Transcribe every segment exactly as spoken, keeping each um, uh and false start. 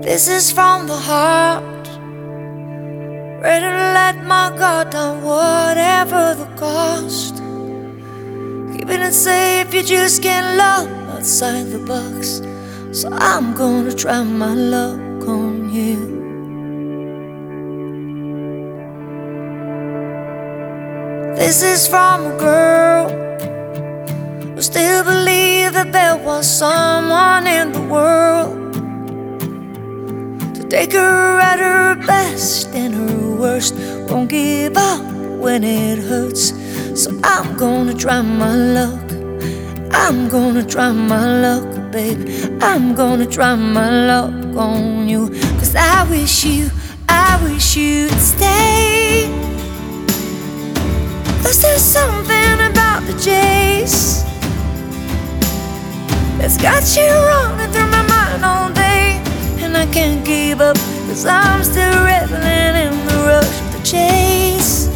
This is from the heart, ready to let my guard down, whatever the cost. Keeping it safe, you just can't love outside the box. So I'm gonna try my luck on you. This is from a girl who still believed that there was someone in the world to take her at her best and her worst. Won't give up when it hurts. So I'm gonna try my luck. I'm gonna try my luck, baby. I'm gonna try my luck on you. Cause I wish you, I wish you'd stay. Cause there's something about the chase that's got you running through my mind all day, and I can't keep up, cause I'm still reveling in the rush of the chase.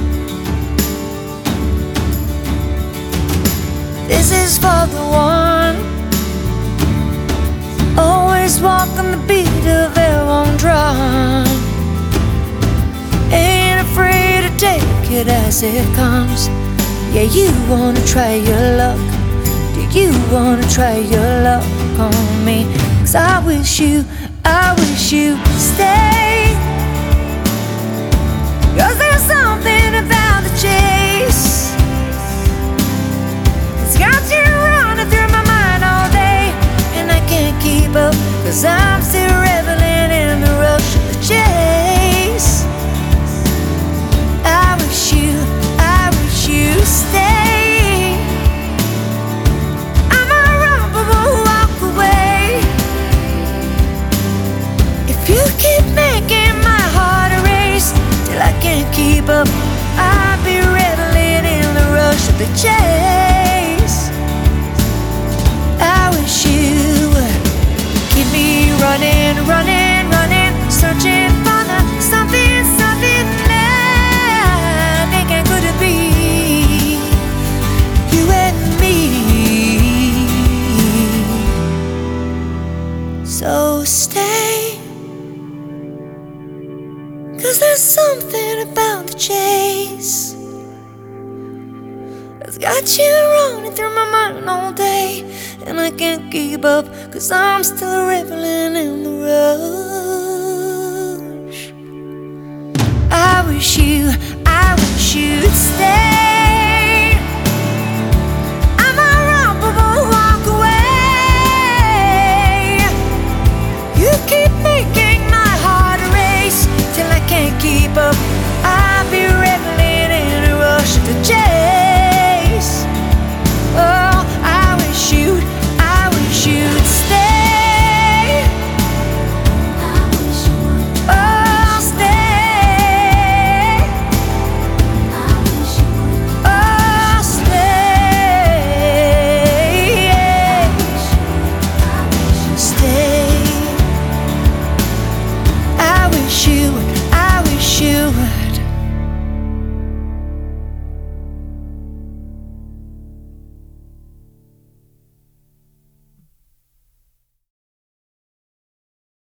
This is for the one always walking the beat of their own drum, ain't afraid to take it as it comes. Yeah, you wanna try your luck. Do you wanna try your luck on me? Cause I wish you, I wish you'd stay. Cause there's something about the chase that's got you running through my mind all day, and I can't keep up, cause I'm still reveling in the rush of the chase. I wish you, I wish you'd stay. I'm a run but won't walk away. If you keep making my heart a race till I can't keep up, I'll be reveling in the rush of the chase. I wish you would keep me running, running, running, searching for the something, something that thinking could it be you and me. So stay, cause there's something about the chase that's got you running through my mind all day, and I can't keep up, cause I'm still reveling in the rush. I wish you, I wish you'd stay.